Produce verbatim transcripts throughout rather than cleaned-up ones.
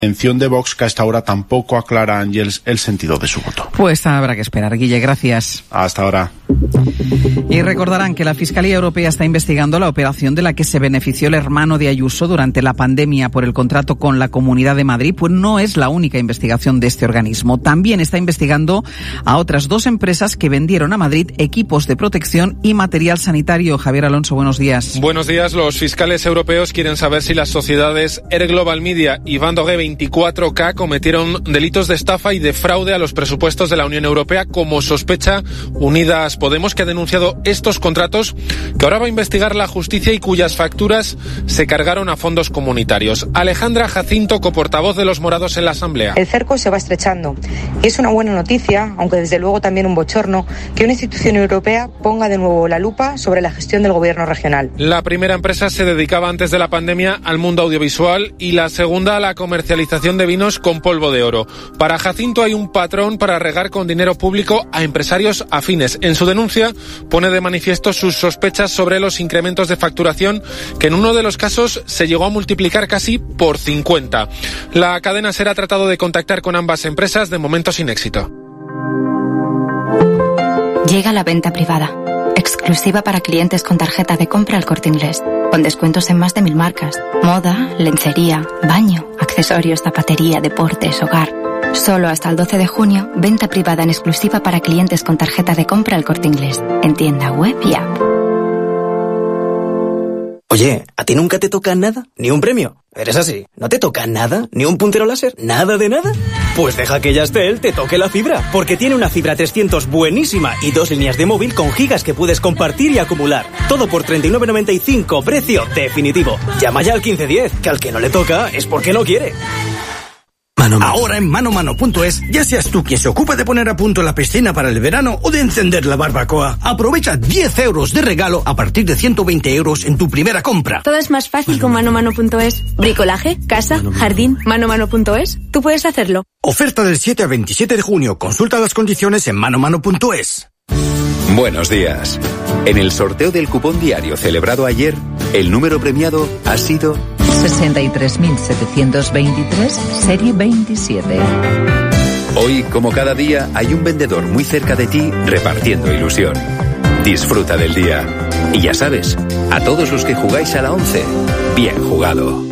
Mención de Vox, que hasta ahora tampoco aclara Ángels el sentido de su voto. Pues habrá que esperar, Guille, gracias. Hasta ahora. Y recordarán que la Fiscalía Europea está investigando la operación de la que se benefició el hermano de Ayuso durante la pandemia por el contrato con la Comunidad de Madrid. Pues no es la única investigación de este organismo. También está investigando a otras dos empresas que vendieron a Madrid equipos de protección y material sanitario. Javier Alonso, buenos días. Buenos días. Los fiscales europeos quieren saber si las sociedades Air Global Media y Vandoge veinticuatro K cometieron delitos de estafa y de fraude a los presupuestos de la Unión Europea, como sospecha Unidas Podemos, que ha denunciado estos contratos, que ahora va a investigar la justicia y cuyas facturas se cargaron a fondos comunitarios. Alejandra Jacinto, coportavoz de los morados en la Asamblea. El cerco se va estrechando. Es una buena noticia, aunque desde luego también un bochorno, que una institución europea ponga de nuevo la lupa sobre la gestión del gobierno regional. La primera empresa se dedicaba antes de la pandemia al mundo audiovisual y la segunda a la comercialización de vinos con polvo de oro. Para Jacinto hay un patrón para regar con dinero público a empresarios afines. En su denuncia pone de manifiesto sus sospechas sobre los incrementos de facturación, que en uno de los casos se llegó a multiplicar casi por cincuenta. La cadena SER ha tratado de contactar con ambas empresas, de momento sin éxito. Llega la venta privada, exclusiva para clientes con tarjeta de compra El Corte Inglés, con descuentos en más de mil marcas: moda, lencería, baño, accesorios, zapatería, deportes, hogar. Solo hasta el doce de junio, venta privada en exclusiva para clientes con tarjeta de compra El Corte Inglés, en tienda web y app. Oye, ¿a ti nunca te toca nada? ¿Ni un premio? ¿Eres así? ¿No te toca nada? ¿Ni un puntero láser? ¿Nada de nada? Pues deja que Yastel te toque la fibra, porque tiene una fibra trescientos buenísima y dos líneas de móvil con gigas que puedes compartir y acumular. Todo por treinta y nueve noventa y cinco, precio definitivo. Llama ya al quince diez, que al que no le toca es porque no quiere. Mano, mano. Ahora en manomano punto es, ya seas tú quien se ocupa de poner a punto la piscina para el verano o de encender la barbacoa, aprovecha diez euros de regalo a partir de ciento veinte euros en tu primera compra. Todo es más fácil con manomano punto es. Bricolaje, casa, mano, jardín, manomano punto es. Tú puedes hacerlo. Oferta del siete al veintisiete de junio. Consulta las condiciones en manomano punto es. Buenos días. En el sorteo del cupón diario celebrado ayer, el número premiado ha sido sesenta y tres mil setecientos veintitrés, serie veintisiete. Hoy, como cada día, hay un vendedor muy cerca de ti repartiendo ilusión. Disfruta del día. Y ya sabes, a todos los que jugáis a la once, bien jugado.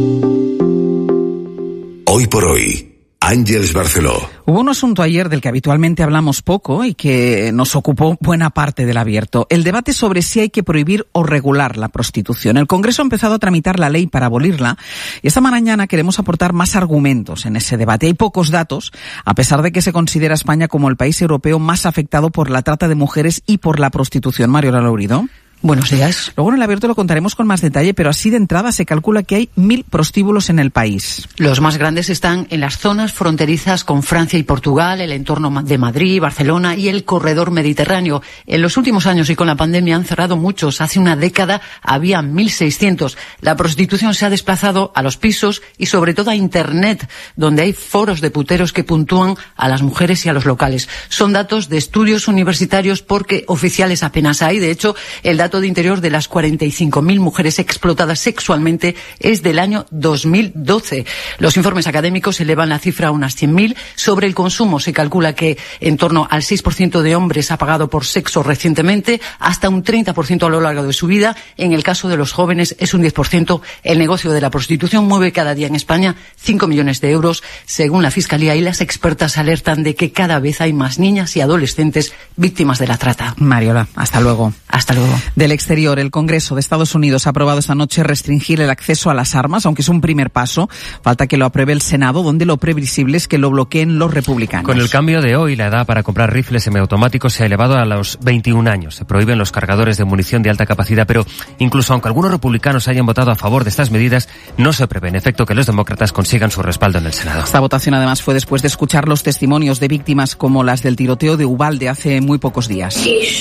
Hoy por hoy, Ángels Barceló. Hubo un asunto ayer del que habitualmente hablamos poco y que nos ocupó buena parte del abierto. El debate sobre si hay que prohibir o regular la prostitución. El Congreso ha empezado a tramitar la ley para abolirla y esta mañana queremos aportar más argumentos en ese debate. Hay pocos datos, a pesar de que se considera España como el país europeo más afectado por la trata de mujeres y por la prostitución. Mario Laurido. Buenos días. Luego en el abierto lo contaremos con más detalle, pero así de entrada se calcula que hay mil prostíbulos en el país. Los más grandes están en las zonas fronterizas con Francia y Portugal, el entorno de Madrid, Barcelona y el corredor mediterráneo. En los últimos años y con la pandemia han cerrado muchos. Hace una década había mil seiscientos. La prostitución se ha desplazado a los pisos y sobre todo a Internet, donde hay foros de puteros que puntúan a las mujeres y a los locales. Son datos de estudios universitarios porque oficiales apenas hay. De hecho, el dato de Interior de las cuarenta y cinco mil mujeres explotadas sexualmente es del año dos mil doce. Los informes académicos elevan la cifra a unas cien mil. Sobre el consumo se calcula que en torno al seis por ciento de hombres ha pagado por sexo recientemente, hasta un treinta por ciento a lo largo de su vida. En el caso de los jóvenes es un diez por ciento. El negocio de la prostitución mueve cada día en España cinco millones de euros, según la Fiscalía, y las expertas alertan de que cada vez hay más niñas y adolescentes víctimas de la trata. Mariola, hasta luego. Hasta luego. Del exterior, el Congreso de Estados Unidos ha aprobado esta noche restringir el acceso a las armas, aunque es un primer paso. Falta que lo apruebe el Senado, donde lo previsible es que lo bloqueen los republicanos. Con el cambio de hoy, la edad para comprar rifles semiautomáticos se ha elevado a los veintiún años. Se prohíben los cargadores de munición de alta capacidad, pero incluso aunque algunos republicanos hayan votado a favor de estas medidas, no se prevé en efecto que los demócratas consigan su respaldo en el Senado. Esta votación además fue después de escuchar los testimonios de víctimas como las del tiroteo de Uvalde hace muy pocos días.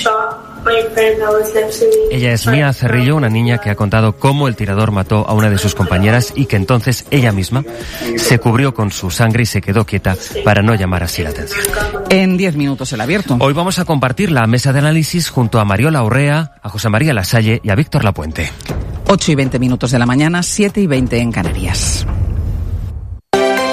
Ella es Mía Cerrillo, una niña que ha contado cómo el tirador mató a una de sus compañeras y que entonces ella misma se cubrió con su sangre y se quedó quieta para no llamar así la atención. En diez minutos el abierto. Hoy vamos a compartir la mesa de análisis junto a Mariola Urrea, a José María Lasalle y a Víctor Lapuente. ocho y veinte minutos de la mañana, siete y veinte en Canarias.